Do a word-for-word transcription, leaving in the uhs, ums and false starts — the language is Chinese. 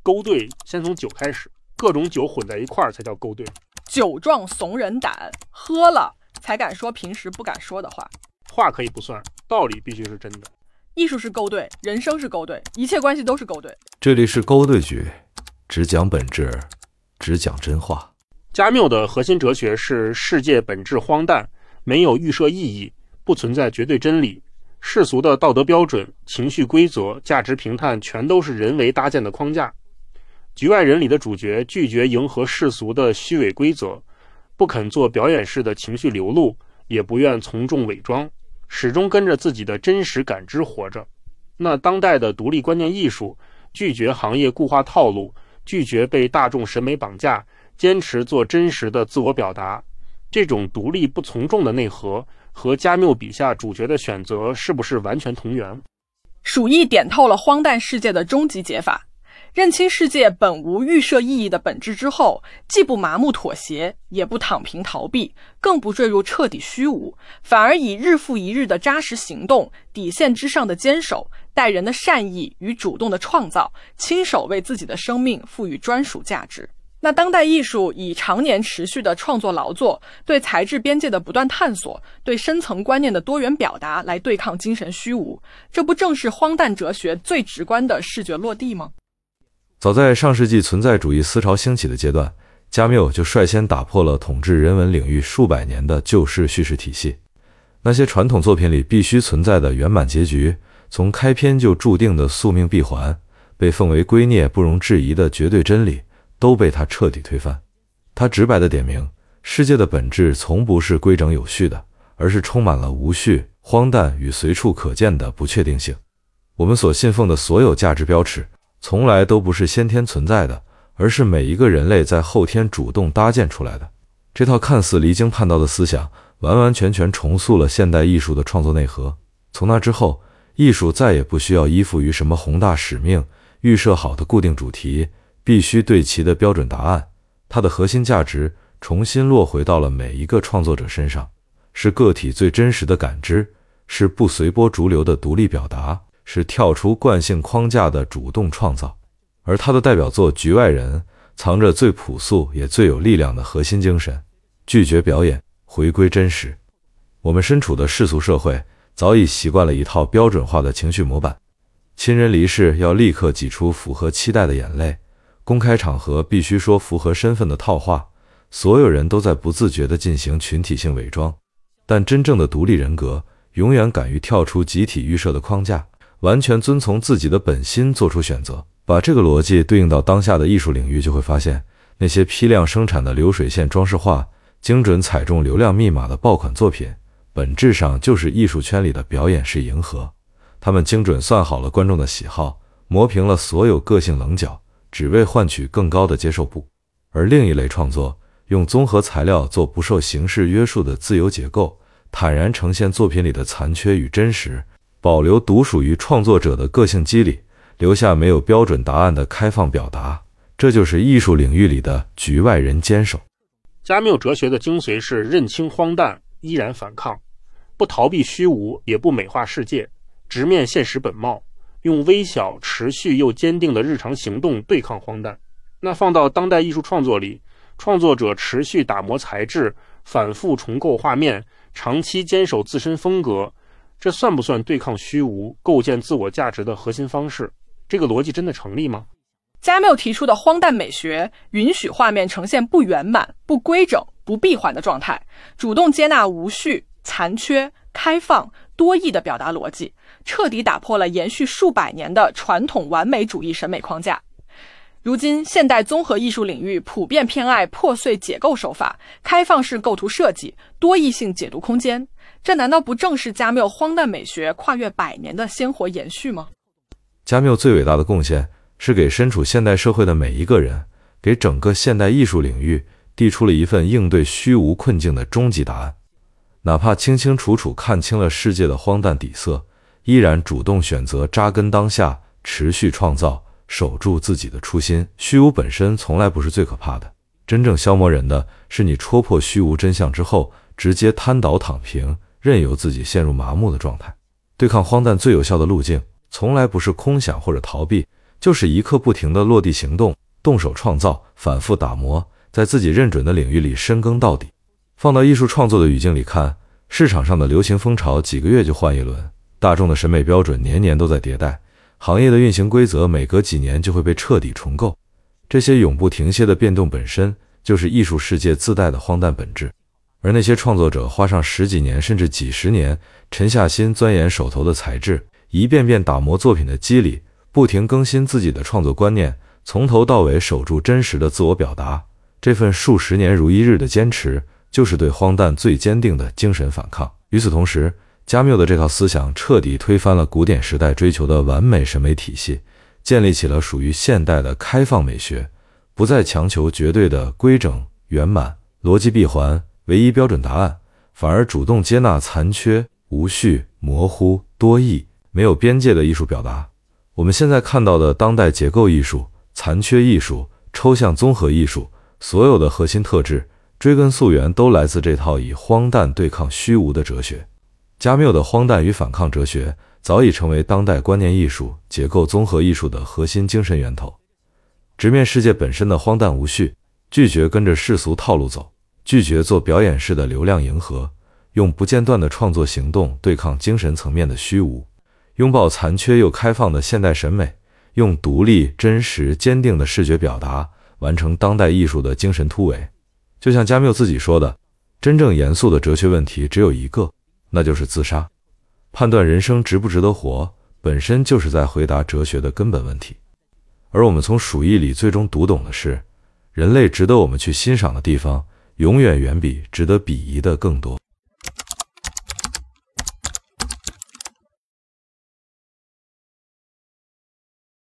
勾兑先从酒开始，各种酒混在一块儿才叫勾兑。 酒壮怂人胆，喝了才敢说平时不敢说的话。 话可以不算，道理必须是真的。 艺术是勾兑，人生是勾兑，一切关系都是勾兑。 这里是勾兑局，只讲本质，只讲真话。 加缪的核心哲学是世界本质荒诞，没有预设意义，不存在绝对真理。世俗的道德标准、情绪规则、价值评判全都是人为搭建的框架。局外人里的主角拒绝迎合世俗的虚伪规则，不肯做表演式的情绪流露，也不愿从众伪装，始终跟着自己的真实感知活着。那当代的独立观念艺术拒绝行业固化套路，拒绝被大众审美绑架，坚持做真实的自我表达。这种独立不从众的内核和加缪笔下主角的选择是不是完全同源？ 鼠疫点透了荒诞世界的终极解法，认清世界本无预设意义的本质之后，既不麻木妥协，也不躺平逃避，更不坠入彻底虚无，反而以日复一日的扎实行动、底线之上的坚守、待人的善意与主动的创造，亲手为自己的生命赋予专属价值。那当代艺术以常年持续的创作劳作，对材质边界的不断探索，对深层观念的多元表达来对抗精神虚无，这不正是荒诞哲学最直观的视觉落地吗？ 早在上世纪存在主义思潮兴起的阶段，加缪就率先打破了统治人文领域数百年的旧式叙事体系。那些传统作品里必须存在的圆满结局，从开篇就注定的宿命闭环，被奉为圭臬不容置疑的绝对真理，都被他彻底推翻。他直白地点明，世界的本质从不是规整有序的，而是充满了无序、荒诞与随处可见的不确定性。我们所信奉的所有价值标尺，从来都不是先天存在的，而是每一个人类在后天主动搭建出来的。这套看似离经叛道的思想，完完全全重塑了现代艺术的创作内核。从那之后，艺术再也不需要依附于什么宏大使命、预设好的固定主题、必须对齐的标准答案，它的核心价值重新落回到了每一个创作者身上，是个体最真实的感知，是不随波逐流的独立表达，是跳出惯性框架的主动创造。而他的代表作《局外人》藏着最朴素也最有力量的核心精神，拒绝表演，回归真实。我们身处的世俗社会早已习惯了一套标准化的情绪模板，亲人离世要立刻挤出符合期待的眼泪，公开场合必须说符合身份的套话，所有人都在不自觉地进行群体性伪装。但真正的独立人格永远敢于跳出集体预设的框架，完全遵从自己的本心做出选择。把这个逻辑对应到当下的艺术领域，就会发现那些批量生产的流水线装饰画、精准踩中流量密码的爆款作品，本质上就是艺术圈里的表演式迎合。他们精准算好了观众的喜好，磨平了所有个性棱角，只为换取更高的接受度。而另一类创作，用综合材料做不受形式约束的自由结构，坦然呈现作品里的残缺与真实，保留独属于创作者的个性肌理，留下没有标准答案的开放表达。这就是艺术领域里的局外人坚守。 加缪哲学的精髓是认清荒诞，依然反抗，不逃避虚无，也不美化世界，直面现实本貌，用微小、持续又坚定的日常行动对抗荒诞。那放到当代艺术创作里，创作者持续打磨材质，反复重构画面，长期坚守自身风格，这算不算对抗虚无、构建自我价值的核心方式？这个逻辑真的成立吗？ 加缪提出的荒诞美学允许画面呈现不圆满、不规整、不闭环的状态，主动接纳无序、残缺、开放、多义的表达逻辑，彻底打破了延续数百年的传统完美主义审美框架。如今现代综合艺术领域普遍偏爱破碎解构手法、开放式构图设计、多义性解读空间，这难道不正是加缪荒诞美学跨越百年的鲜活延续吗？ 加缪最伟大的贡献是给身处现代社会的每一个人，给整个现代艺术领域递出了一份应对虚无困境的终极答案。哪怕清清楚楚看清了世界的荒诞底色，依然主动选择扎根当下，持续创造，守住自己的初心。虚无本身从来不是最可怕的，真正消磨人的是你戳破虚无真相之后，直接瘫倒躺平，任由自己陷入麻木的状态。对抗荒诞最有效的路径，从来不是空想或者逃避， 就是一刻不停的落地行动，动手创造，反复打磨，在自己认准的领域里深耕到底。放到艺术创作的语境里看，市场上的流行风潮几个月就换一轮，大众的审美标准年年都在迭代，行业的运行规则每隔几年就会被彻底重构。这些永不停歇的变动本身就是艺术世界自带的荒诞本质。而那些创作者花上十几年甚至几十年，沉下心钻研手头的材质，一遍遍打磨作品的肌理，不停更新自己的创作观念，从头到尾守住真实的自我表达，这份数十年如一日的坚持，就是对荒诞最坚定的精神反抗。与此同时，加缪的这套思想彻底推翻了古典时代追求的完美审美体系，建立起了属于现代的开放美学，不再强求绝对的规整、圆满、逻辑闭环、唯一标准答案，反而主动接纳残缺、无序、模糊、多义、没有边界的艺术表达。我们现在看到的当代结构艺术、残缺艺术、抽象综合艺术，所有的核心特质，追根溯源都来自这套以荒诞对抗虚无的哲学。加缪的荒诞与反抗哲学早已成为当代观念艺术、结构综合艺术的核心精神源头。直面世界本身的荒诞无序，拒绝跟着世俗套路走，拒绝做表演式的流量迎合，用不间断的创作行动对抗精神层面的虚无，拥抱残缺又开放的现代审美，用独立、真实、坚定的视觉表达完成当代艺术的精神突围。就像加缪自己说的，真正严肃的哲学问题只有一个，那就是自杀。判断人生值不值得活，本身就是在回答哲学的根本问题。而我们从鼠疫里最终读懂的是，人类值得我们去欣赏的地方，永远远比值得鄙夷的更多。